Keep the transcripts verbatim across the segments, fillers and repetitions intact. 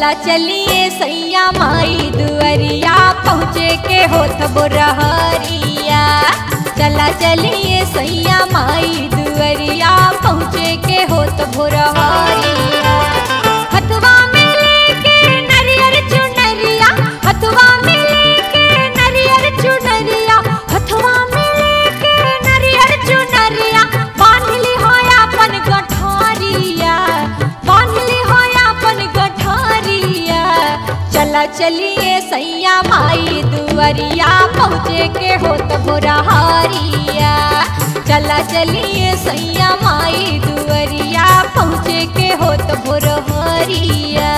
चला चलिए सैया माई दुअरिया पहुँचे के होत बोरहरिया। चला चलिए सैया माई दुअरिया पहुँचे के होत बोरहरिया। हथवा में लेके नरियर चुनरिया, हथवा में लेके नरियर चुनरिया, हथवा में लेके नरियर चुनरिया, बांधली होया अपन गठरिया, बांधली होया अपन गठरिया। चला चलिए सैया माई दुअरिया पहुँचे के होत बोरहरिया। चला चलिए सैया माई दुअरिया पहुँचे के होत बोरहरिया।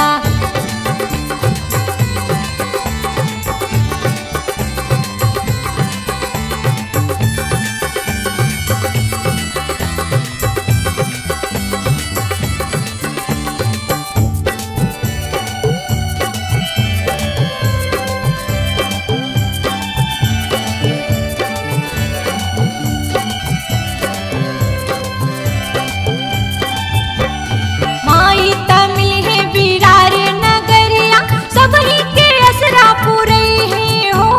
माई तमिल है बिरार नगरिया, सबही के असरा पूरे है हो।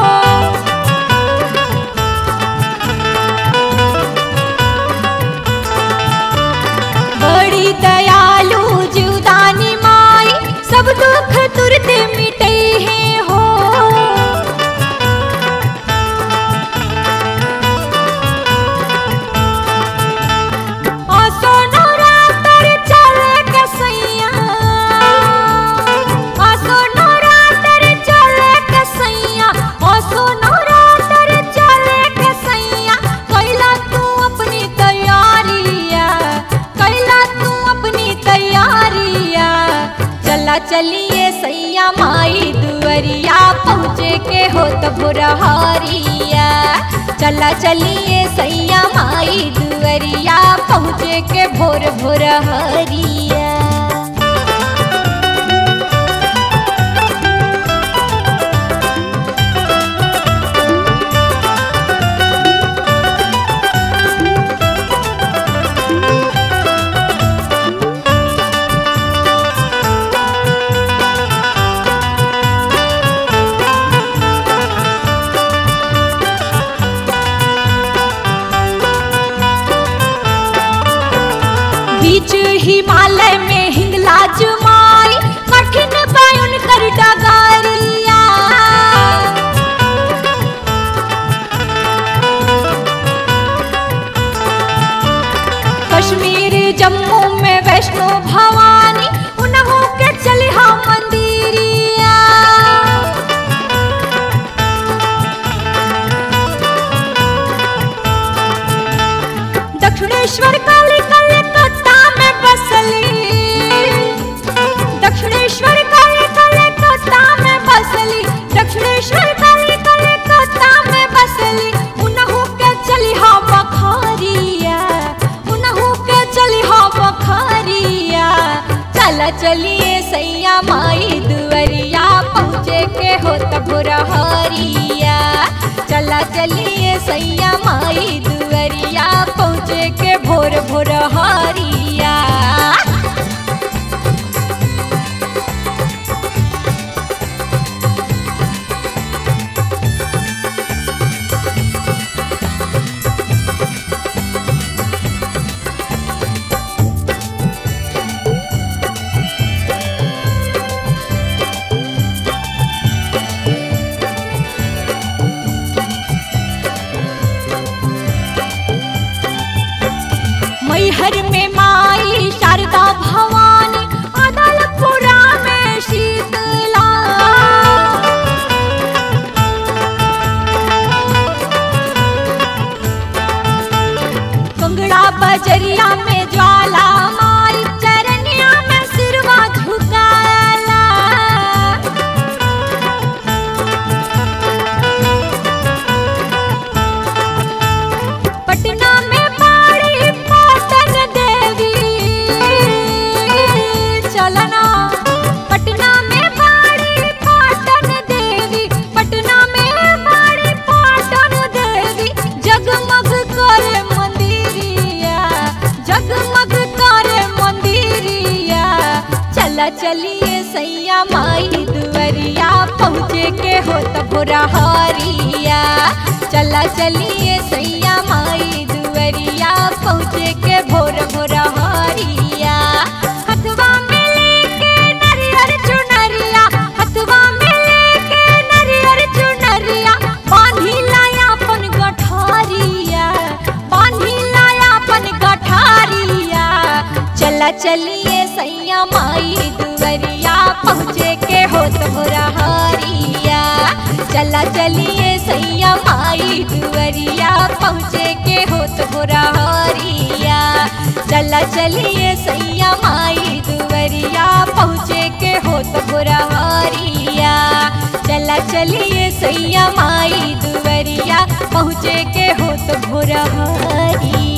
बड़ी दयालु जीवदानी माई, सब दुख तुरते मिटे है हो। आसो नवरात्र चले कसैया, आसो नवरात्र चले कसैया, आसो नवरात्र चले कसैया। कैला तू अपनी तैयारिया, कैला तू अपनी तैयारिया। चला चलिए सैया माई दुअरिया पहुँचे के होत बोरहरिया। चला चलिए सैया माई दुअरिया पहुँचे के भोर भोरहरिया। बीच हिमालय में हिंगलाज माई, कठिन बायुन कर डगरिया। कश्मीर जम्मू में वैष्णो भवानी, उन्हों के चलिहा मंदिरिया। दक्षिणेश्वर काली कलकत्ता में बसली, दक्षिणेश्वर काली कलकत्ता में बसली, दक्षिणेश्वर काली कलकत्ता में बसली। उन्हों के चलिहा बखरिया, उन्हों के चलिहा बखरिया। चला चलिए सैया माई दुअरिया पहुँचे के होत बोरहरिया। चला चलिए सैया माई दुअरिया पहुँचे के भोर भोरहरिया। मैहर में माई शारदा भवानी, अदलपुरा में शीतला। कंगड़ा बजरिया में ज्वाला माई, चरनिया में सिरवा झुकाला। पटना में बाड़ी पाटन देवी, चलना पटना में बाड़ी पाटन देवी, पटना में बाड़ी पाटन देवी। जगमग करे मंदिरिया, जगमग करे मंदिरिया। चला चलिए सैया माई दुवरिया पहुँचे के होत भोरा हरिया। चला चलिए सैया माई दुवरिया पहुँचे के भोर भोरा हरिया। हथवा में लेके नरियर चुनरिया, हथवा में लेके नरियर चुनरिया, बांधी लाया अपन गठारिया, बांधी लाया अपन गठारिया। चला चलिए सैया माई दुवरिया पहुँचे के होत भोरा हरिया। चला चलिए सैया माई दुवरिया पहुँचे के होत भोरा हरिया। चला चलिए सैया माई दुवरिया पहुँचे के होत भोरा हरिया। चला चलिए सैया माई दुवरिया पहुँचे के होत भोरा हरिया।